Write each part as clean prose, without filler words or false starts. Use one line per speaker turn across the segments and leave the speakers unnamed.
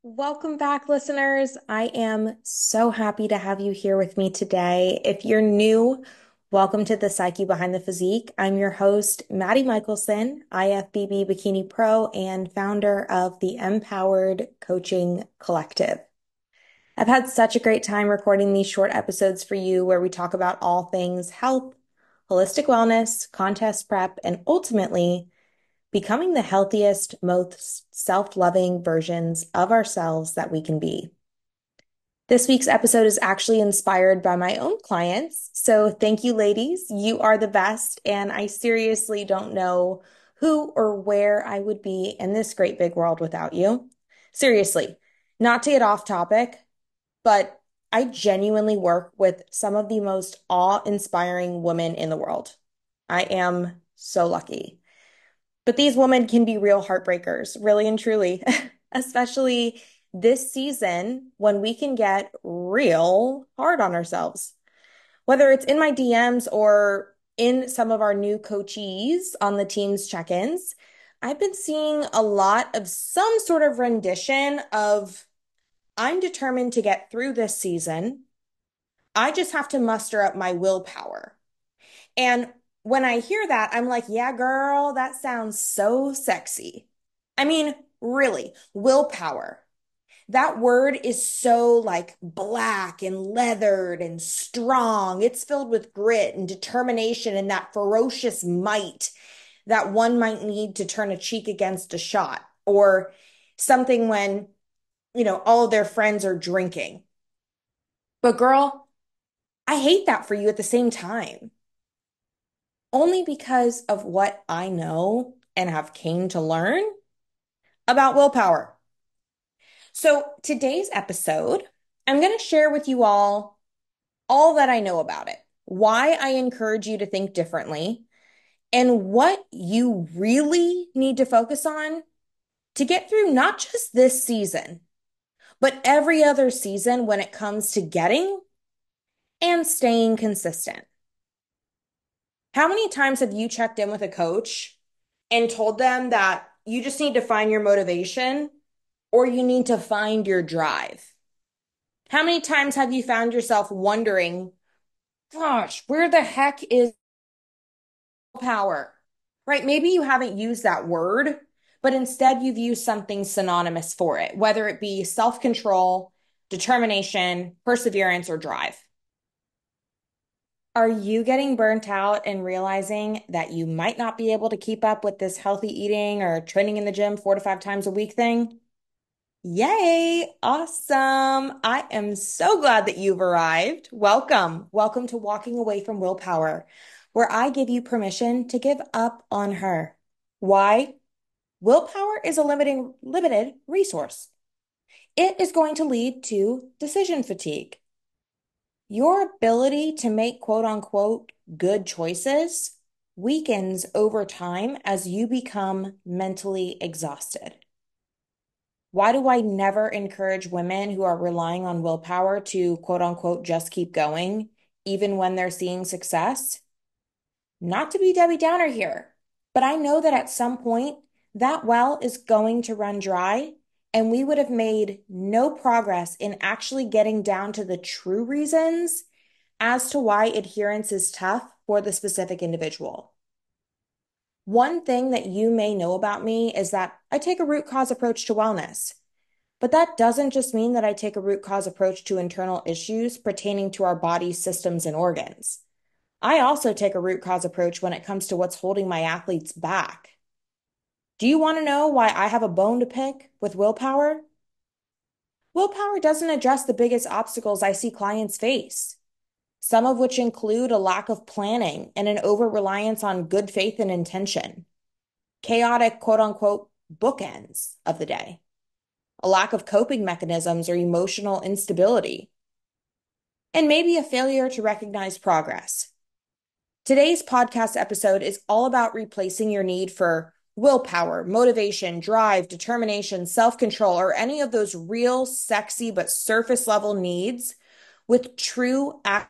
Welcome back, listeners. I am so happy to have you here with me today. If you're new, welcome to the Psyche Behind the Physique. I'm your host, Maddie Michelson, IFBB Bikini Pro and founder of the Empowered Coaching Collective. I've had such a great time recording these short episodes for you where we talk about all things health, holistic wellness, contest prep, and ultimately becoming the healthiest, most self-loving versions of ourselves that we can be. This week's episode is actually inspired by my own clients. So thank you, ladies. You are the best. And I seriously don't know who or where I would be in this great big world without you. Seriously, not to get off topic, but I genuinely work with some of the most awe-inspiring women in the world. I am so lucky. But these women can be real heartbreakers, really and truly, especially this season when we can get real hard on ourselves. Whether it's in my DMs or in some of our new coachees on the team's check-ins, I've been seeing a lot of some sort of rendition of I'm determined to get through this season. I just have to muster up my willpower. And when I hear that, I'm like, yeah, girl, that sounds so sexy. I mean, really, willpower. That word is so like black and leathered and strong. It's filled with grit and determination and that ferocious might that one might need to turn a cheek against a shot or something when, all of their friends are drinking. But girl, I hate that for you at the same time. Only because of what I know and have came to learn about willpower. So today's episode, I'm going to share with you all that I know about it, why I encourage you to think differently, and what you really need to focus on to get through not just this season, but every other season when it comes to getting and staying consistent. How many times have you checked in with a coach and told them that you just need to find your motivation or you need to find your drive? How many times have you found yourself wondering, gosh, where the heck is power? Right? Maybe you haven't used that word, but instead you've used something synonymous for it, whether it be self-control, determination, perseverance, or drive. Are you getting burnt out and realizing that you might not be able to keep up with this healthy eating or training in the gym 4 to 5 times a week thing? Yay! Awesome. I am so glad that you've arrived. Welcome. Welcome to Walking Away from Willpower, where I give you permission to give up on her. Why? Willpower is a limited resource. It is going to lead to decision fatigue. Your ability to make quote unquote good choices weakens over time as you become mentally exhausted. Why do I never encourage women who are relying on willpower to quote unquote just keep going, even when they're seeing success? Not to be Debbie Downer here, but I know that at some point that well is going to run dry, and we would have made no progress in actually getting down to the true reasons as to why adherence is tough for the specific individual. One thing that you may know about me is that I take a root cause approach to wellness. But that doesn't just mean that I take a root cause approach to internal issues pertaining to our body systems and organs. I also take a root cause approach when it comes to what's holding my athletes back. Do you want to know why I have a bone to pick with willpower? Willpower doesn't address the biggest obstacles I see clients face, some of which include a lack of planning and an over-reliance on good faith and intention, chaotic quote unquote bookends of the day, a lack of coping mechanisms or emotional instability, and maybe a failure to recognize progress. Today's podcast episode is all about replacing your need for willpower, motivation, drive, determination, self-control, or any of those real sexy but surface level needs with true actions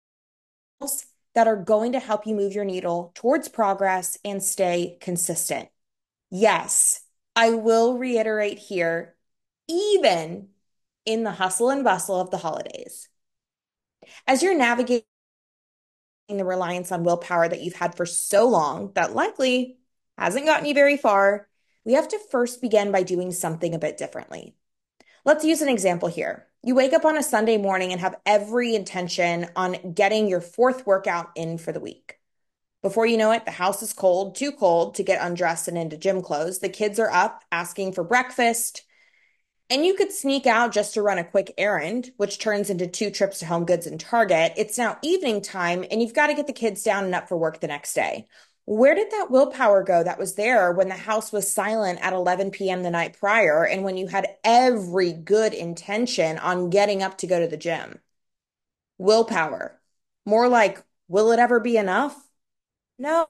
that are going to help you move your needle towards progress and stay consistent. Yes, I will reiterate here, even in the hustle and bustle of the holidays. As you're navigating the reliance on willpower that you've had for so long that likely hasn't gotten you very far, we have to first begin by doing something a bit differently. Let's use an example here. You wake up on a Sunday morning and have every intention on getting your fourth workout in for the week. Before you know it, the house is cold, too cold to get undressed and into gym clothes. The kids are up asking for breakfast. And you could sneak out just to run a quick errand, which turns into two trips to Home Goods and Target. It's now evening time, and you've got to get the kids down and up for work the next day. Where did that willpower go that was there when the house was silent at 11 p.m. the night prior and when you had every good intention on getting up to go to the gym? Willpower. More like, will it ever be enough? No.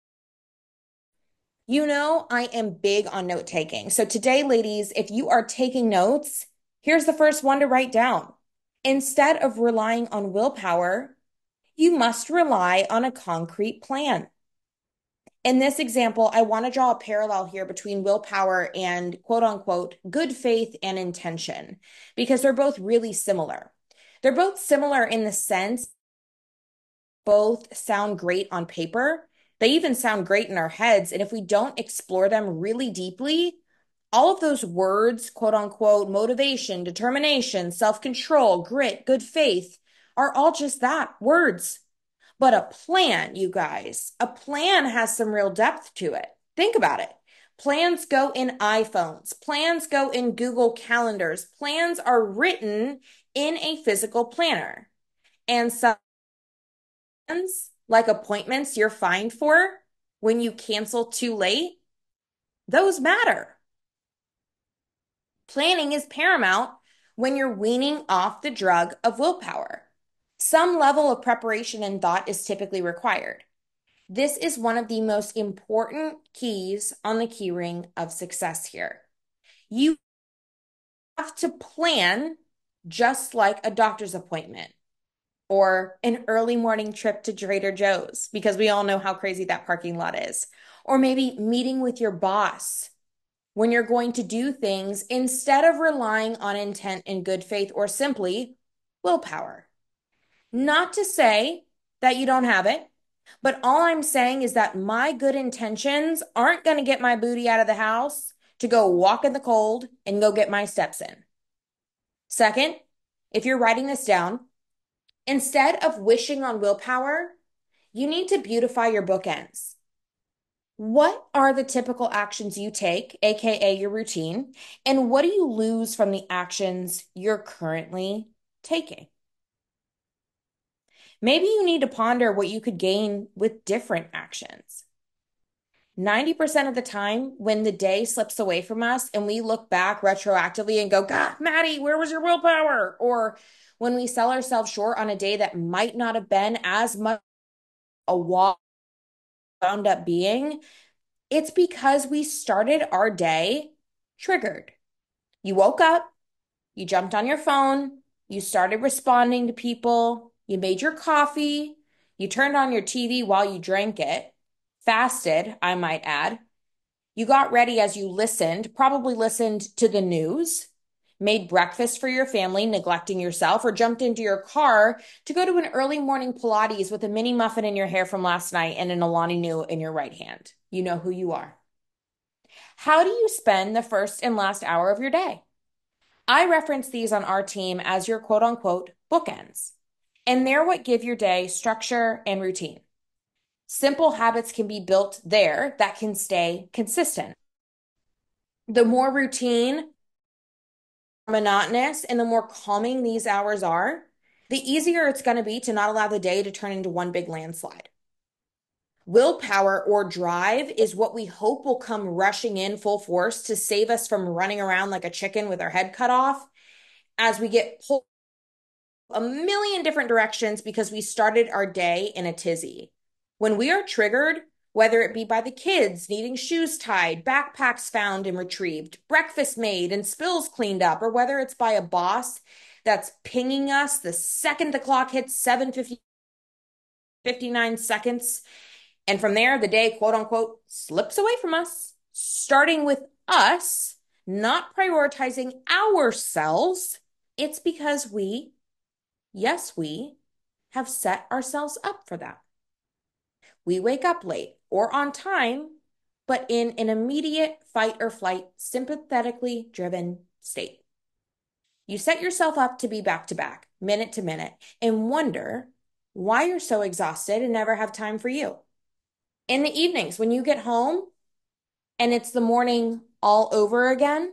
I am big on note taking. So today, ladies, if you are taking notes, here's the first one to write down. Instead of relying on willpower, you must rely on a concrete plan. In this example, I want to draw a parallel here between willpower and quote unquote good faith and intention because they're both really similar. They're both similar in the sense both sound great on paper. They even sound great in our heads. And if we don't explore them really deeply, all of those words, quote unquote, motivation, determination, self-control, grit, good faith, are all just that, words. But a plan, you guys, a plan has some real depth to it. Think about it. Plans go in iPhones. Plans go in Google Calendars. Plans are written in a physical planner. And some like appointments you're fined for when you cancel too late, those matter. Planning is paramount when you're weaning off the drug of willpower. Some level of preparation and thought is typically required. This is one of the most important keys on the key ring of success here. You have to plan just like a doctor's appointment or an early morning trip to Trader Joe's, because we all know how crazy that parking lot is. Or maybe meeting with your boss when you're going to do things instead of relying on intent and good faith or simply willpower. Not to say that you don't have it, but all I'm saying is that my good intentions aren't going to get my booty out of the house to go walk in the cold and go get my steps in. Second, if you're writing this down, instead of wishing on willpower, you need to beautify your bookends. What are the typical actions you take, aka your routine, and what do you lose from the actions you're currently taking? Maybe you need to ponder what you could gain with different actions. 90% of the time, when the day slips away from us and we look back retroactively and go, God, Maddie, where was your willpower? Or when we sell ourselves short on a day that might not have been as much a walk wound up being, it's because we started our day triggered. You woke up, you jumped on your phone, you started responding to people, you made your coffee, you turned on your TV while you drank it, fasted, I might add. You got ready as you listened, probably listened to the news, made breakfast for your family, neglecting yourself, or jumped into your car to go to an early morning Pilates with a mini muffin in your hair from last night and an Alani Nu in your right hand. You know who you are. How do you spend the first and last hour of your day? I reference these on our team as your quote unquote bookends, and they're what give your day structure and routine. Simple habits can be built there that can stay consistent. The more routine, monotonous, and the more calming these hours are, the easier it's going to be to not allow the day to turn into one big landslide. Willpower or drive is what we hope will come rushing in full force to save us from running around like a chicken with our head cut off as we get pulled a million different directions because we started our day in a tizzy. When we are triggered, whether it be by the kids needing shoes tied, backpacks found and retrieved, breakfast made and spills cleaned up, or whether it's by a boss that's pinging us the second the clock hits 7:59 seconds, and from there, the day, quote unquote, slips away from us, starting with us not prioritizing ourselves. It's because yes, we have set ourselves up for that. We wake up late or on time, but in an immediate fight or flight, sympathetically driven state. You set yourself up to be back to back, minute to minute, and wonder why you're so exhausted and never have time for you. In the evenings, when you get home and it's the morning all over again,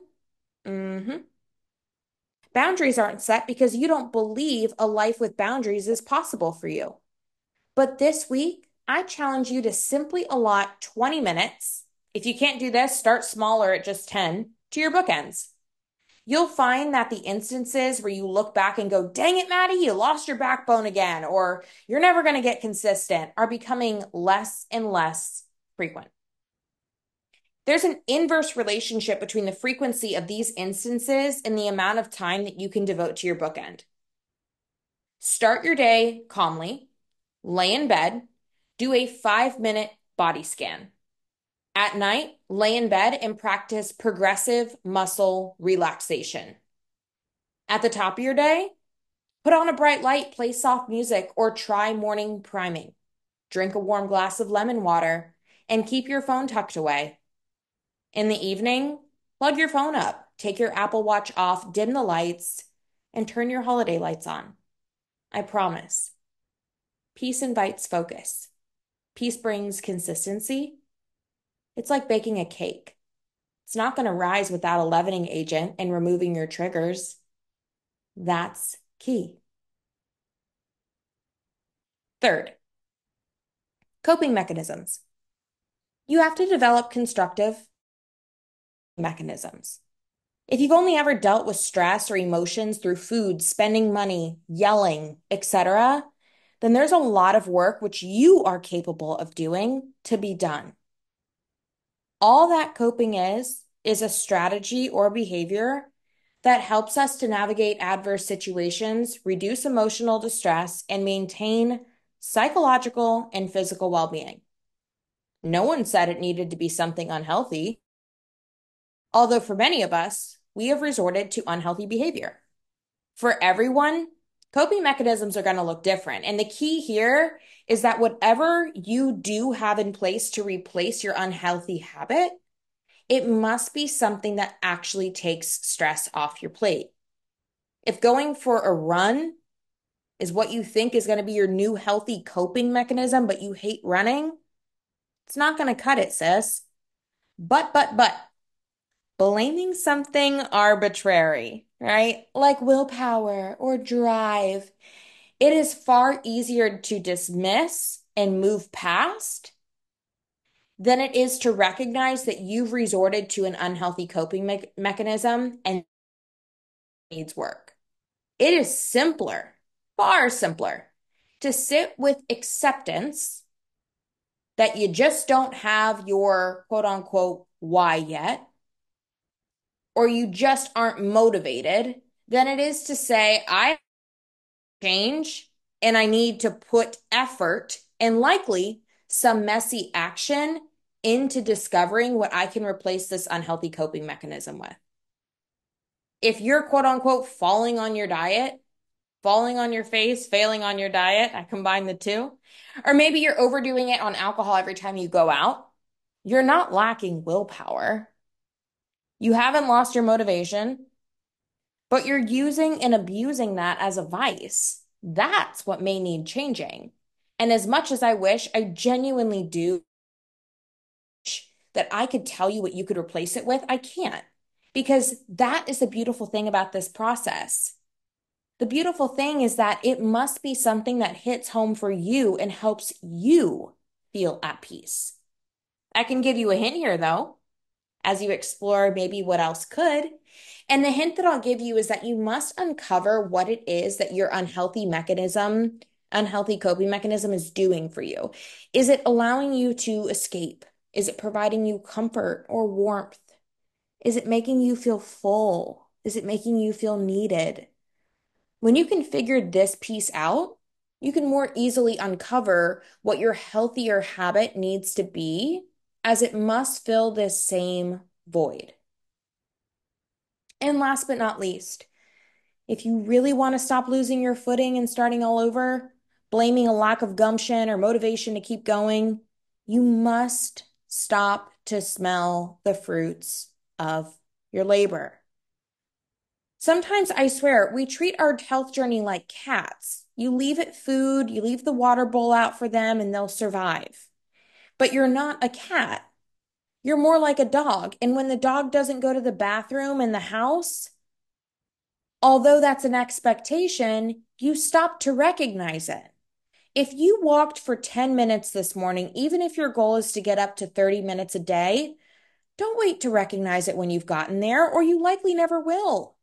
boundaries aren't set because you don't believe a life with boundaries is possible for you. But this week, I challenge you to simply allot 20 minutes. If you can't do this, start smaller at just 10 to your bookends. You'll find that the instances where you look back and go, dang it, Maddie, you lost your backbone again, or you're never going to get consistent, are becoming less and less frequent. There's an inverse relationship between the frequency of these instances and the amount of time that you can devote to your bookend. Start your day calmly, lay in bed, do a 5-minute body scan. At night, lay in bed and practice progressive muscle relaxation. At the top of your day, put on a bright light, play soft music, or try morning priming. Drink a warm glass of lemon water and keep your phone tucked away. In the evening, plug your phone up, take your Apple Watch off, dim the lights, and turn your holiday lights on. I promise. Peace invites focus. Peace brings consistency. It's like baking a cake. It's not going to rise without a leavening agent and removing your triggers. That's key. Third, coping mechanisms. You have to develop constructive mechanisms. If you've only ever dealt with stress or emotions through food, spending money, yelling, etc., then there's a lot of work which you are capable of doing to be done. All that coping is a strategy or behavior that helps us to navigate adverse situations, reduce emotional distress, and maintain psychological and physical well-being. No one said it needed to be something unhealthy, although for many of us, we have resorted to unhealthy behavior. For everyone, coping mechanisms are going to look different. And the key here is that whatever you do have in place to replace your unhealthy habit, it must be something that actually takes stress off your plate. If going for a run is what you think is going to be your new healthy coping mechanism, but you hate running, it's not going to cut it, sis. But, blaming something arbitrary, right? Like willpower or drive, it is far easier to dismiss and move past than it is to recognize that you've resorted to an unhealthy coping mechanism and needs work. It is simpler, far simpler, to sit with acceptance that you just don't have your quote unquote why yet, or you just aren't motivated, than it is to say, I change and I need to put effort and likely some messy action into discovering what I can replace this unhealthy coping mechanism with. If you're quote unquote falling on your diet, falling on your face, failing on your diet, I combine the two, or maybe you're overdoing it on alcohol every time you go out, you're not lacking willpower. You haven't lost your motivation, but you're using and abusing that as a vice. That's what may need changing. And as much as I wish, I genuinely do that I could tell you what you could replace it with, I can't. Because that is the beautiful thing about this process. The beautiful thing is that it must be something that hits home for you and helps you feel at peace. I can give you a hint here, though, as you explore maybe what else could. And the hint that I'll give you is that you must uncover what it is that your unhealthy coping mechanism is doing for you. Is it allowing you to escape? Is it providing you comfort or warmth? Is it making you feel full? Is it making you feel needed? When you can figure this piece out, you can more easily uncover what your healthier habit needs to be, as it must fill this same void. And last but not least, if you really want to stop losing your footing and starting all over, blaming a lack of gumption or motivation to keep going, you must stop to smell the fruits of your labor. Sometimes I swear we treat our health journey like cats. You leave it food, you leave the water bowl out for them, and they'll survive. But you're not a cat. You're more like a dog. And when the dog doesn't go to the bathroom in the house, although that's an expectation, you stop to recognize it. If you walked for 10 minutes this morning, even if your goal is to get up to 30 minutes a day, don't wait to recognize it when you've gotten there, or you likely never will.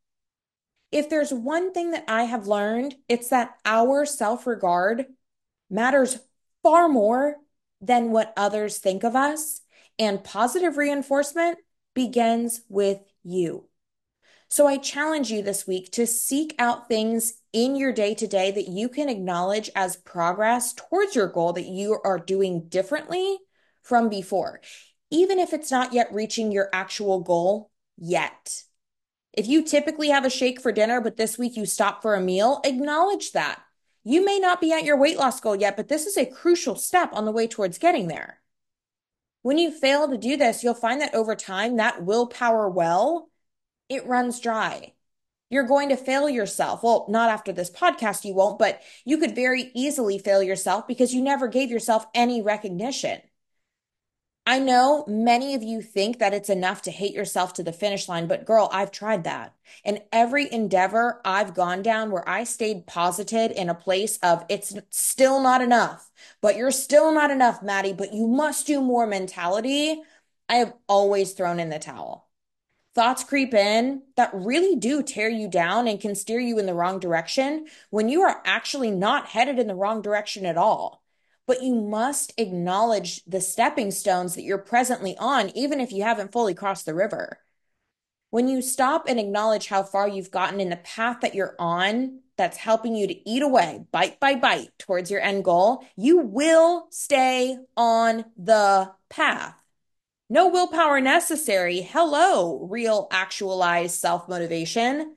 If there's one thing that I have learned, it's that our self-regard matters far more than what others think of us, and positive reinforcement begins with you. So I challenge you this week to seek out things in your day to day that you can acknowledge as progress towards your goal that you are doing differently from before, even if it's not yet reaching your actual goal yet. If you typically have a shake for dinner, but this week you stop for a meal, acknowledge that. You may not be at your weight loss goal yet, but this is a crucial step on the way towards getting there. When you fail to do this, you'll find that over time, that willpower well, it runs dry. You're going to fail yourself. Well, not after this podcast, you won't, but you could very easily fail yourself because you never gave yourself any recognition. I know many of you think that it's enough to hate yourself to the finish line, but girl, I've tried that. And every endeavor I've gone down where I stayed posited in a place of it's still not enough, but you're still not enough, Maddie, but you must do more mentality, I have always thrown in the towel. Thoughts creep in that really do tear you down and can steer you in the wrong direction when you are actually not headed in the wrong direction at all. But you must acknowledge the stepping stones that you're presently on, even if you haven't fully crossed the river. When you stop and acknowledge how far you've gotten in the path that you're on, that's helping you to eat away bite by bite towards your end goal, you will stay on the path. No willpower necessary. Hello, real actualized self-motivation.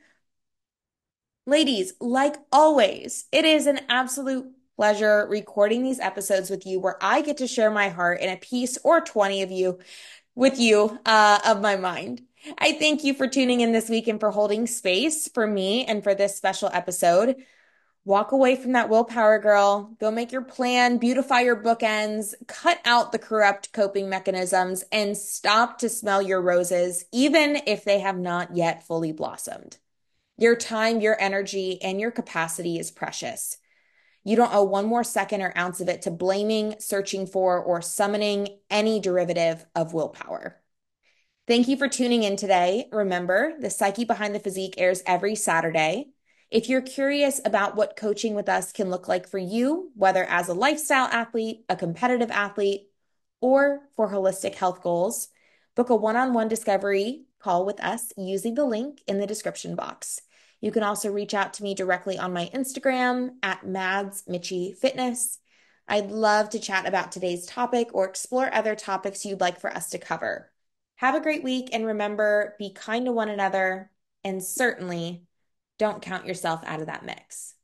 Ladies, like always, it is an absolute pleasure recording these episodes with you where I get to share my heart in a piece or 20 of you with you of my mind. I thank you for tuning in this week and for holding space for me and for this special episode. Walk away from that willpower, girl. Go make your plan, beautify your bookends, cut out the corrupt coping mechanisms, and stop to smell your roses, even if they have not yet fully blossomed. Your time, your energy, and your capacity is precious. You don't owe one more second or ounce of it to blaming, searching for, or summoning any derivative of willpower. Thank you for tuning in today. Remember, The Psyche Behind the Physique airs every Saturday. If you're curious about what coaching with us can look like for you, whether as a lifestyle athlete, a competitive athlete, or for holistic health goals, book a one-on-one discovery call with us using the link in the description box. You can also reach out to me directly on my Instagram at madsmitchie.fitness. I'd love to chat about today's topic or explore other topics you'd like for us to cover. Have a great week, and remember, be kind to one another, and certainly don't count yourself out of that mix.